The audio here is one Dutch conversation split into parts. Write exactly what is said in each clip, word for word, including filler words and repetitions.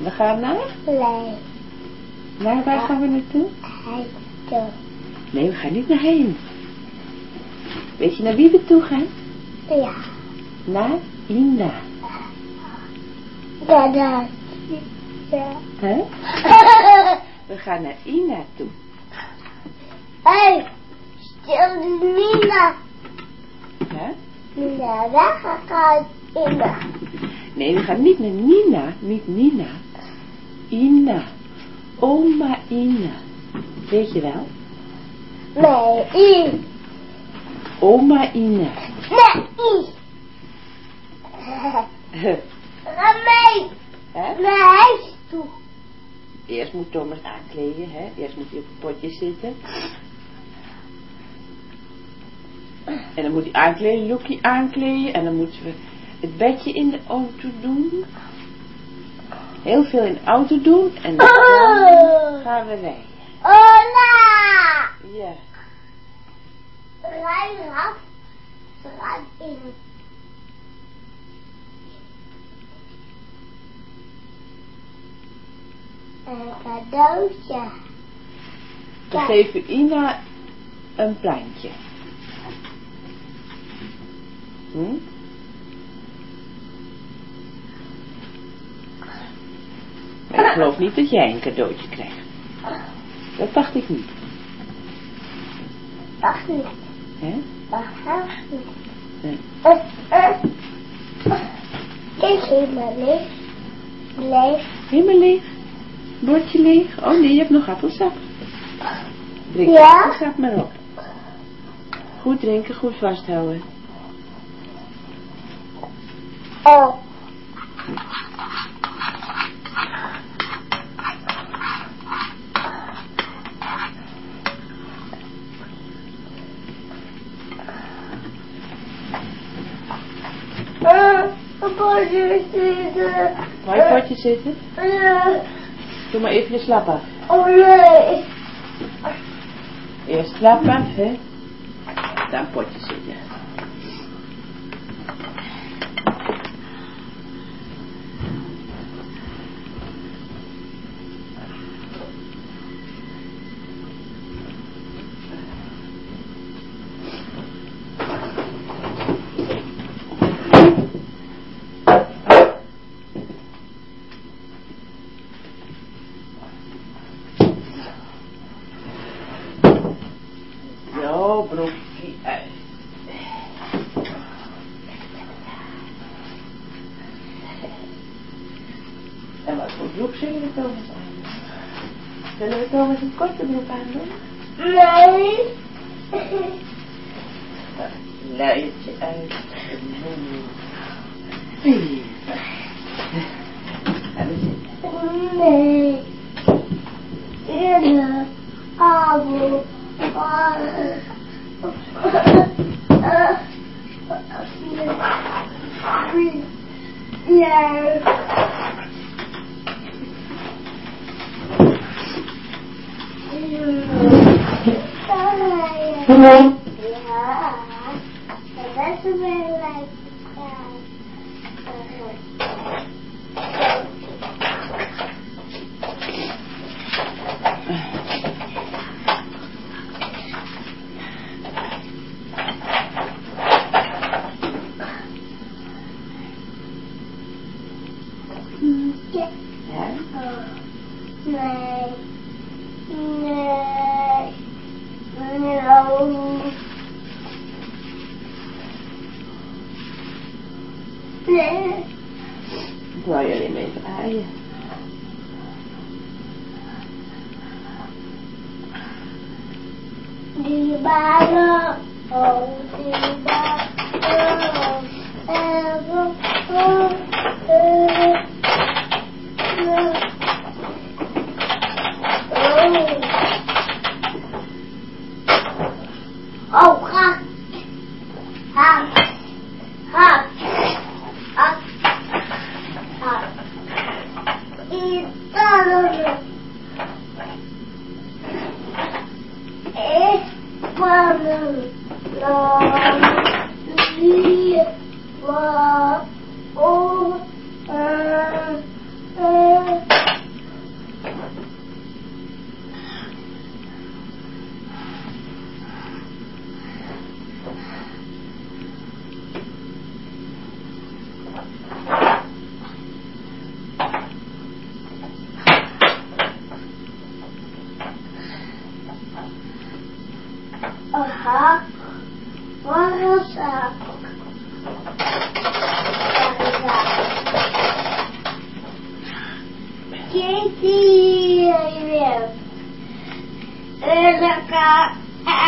We gaan naar? Nee. Naar waar gaan we naartoe? Hij Nee, we gaan niet naar heen. Weet je naar wie we toe gaan? Ja. Naar Ina. Ja, dat. Ja. Hè? We gaan naar Ina toe. Hé, hey, stil die Nina. Ja? Nina, daar gaat Ina. Nee, we gaan niet naar Nina, niet Nina. Ina. Oma Ina. Weet je wel? Nee, I. Oma Ina. Nee, I. Ga mee. Hè? Naar huis toe. Eerst moet Thomas aankleden, hè? Eerst moet hij op het potje zitten. En dan moet hij aankleden, Loekie aankleden. En dan moeten we het bedje in de auto doen. Heel veel in de auto doen. En dan gaan we rijden. Hola. Ja. Rij eraf. Ze gaat in. Een cadeautje. We geven Ina een plantje. Hm? Maar ik geloof niet dat jij een cadeautje krijgt. Dat dacht ik niet. Wacht niet. Hè? Wacht niet. Nee. Uh, uh. Kijk, helemaal leeg. Leeg. Helemaal leeg. Bordje leeg. Oh nee, je hebt nog appelsap. Drink de Ja? appelsap maar op. Goed drinken, goed vasthouden. Oh. Uh, een potje zitten. Waar je potje zitten? Uh, Doe maar even de slap af. oh nee. Eerst slap af, hè. Dan potje zitten. Zo, broekje uit. En wat voor broek zullen we Thomas aan doen? Zullen we Thomas een korte broek aan doen? Nee. Luidje uit. Gaan we zitten. Nee. Eerder. Abel. Vader. Ja. Ja. Dat is wel lekker. Ja? Nee. Nee. No. Nee. Ik wou je alleen maar even aaien. Die balen. Oh, die balen. Oh, oh, oh. Oh, gat. Gat. Gat. Gat. Gat. Italië. Eh, kwam.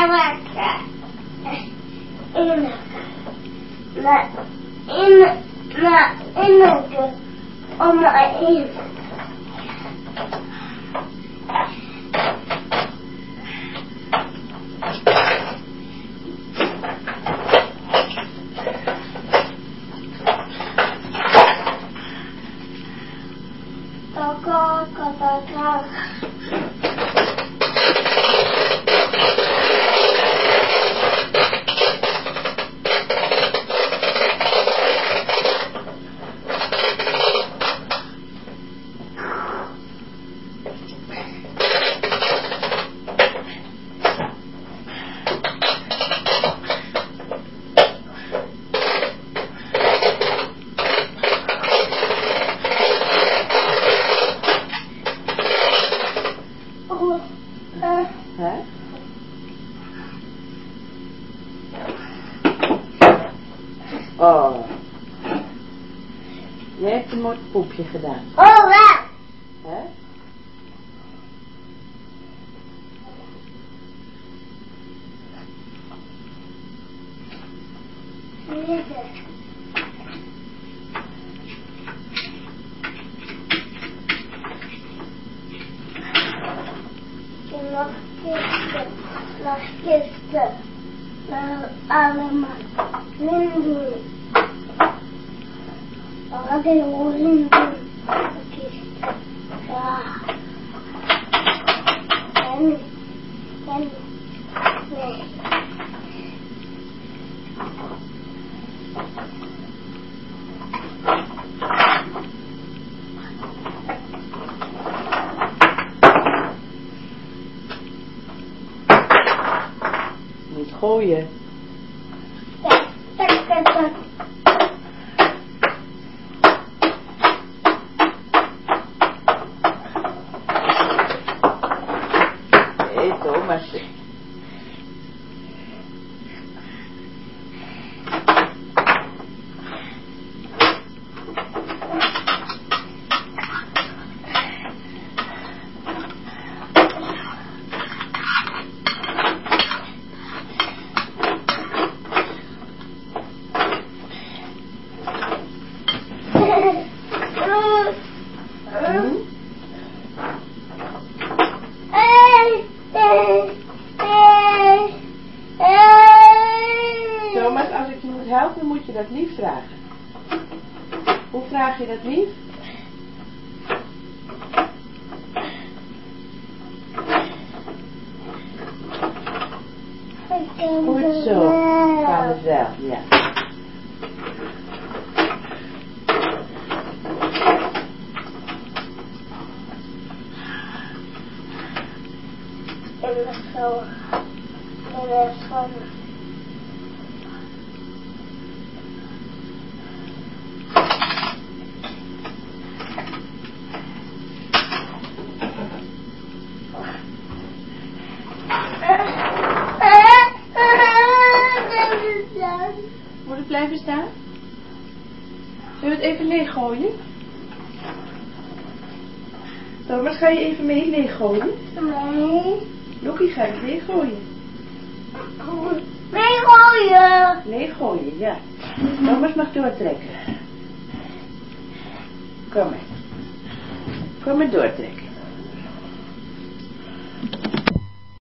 In, na, in, na, in, om maar in. Taka, taka, taka. Hè? Oh. Jij hebt een mooi poepje gedaan. Oh, ja. Hè? Nog kisten, nog kisten, nog allemaal linden. Wat een linden, kisten. Ja. En, en, nee. Niet gooien. Tak, tak, tak, tak. Nee, Thomas. Thomas, als ik je moet helpen, moet je dat lief vragen. Hoe vraag je dat lief? Goed zo. Gaat het wel, ja. En de schoon. En de schoon. Moet het blijven staan? Zullen we het even leeggooien? Thomas, ga je even mee leeggooien? Nee. Loekie, ga je leeggooien? Nee, gooien. Leeggooien, ja. Thomas mag doortrekken. Kom maar. Kom maar doortrekken.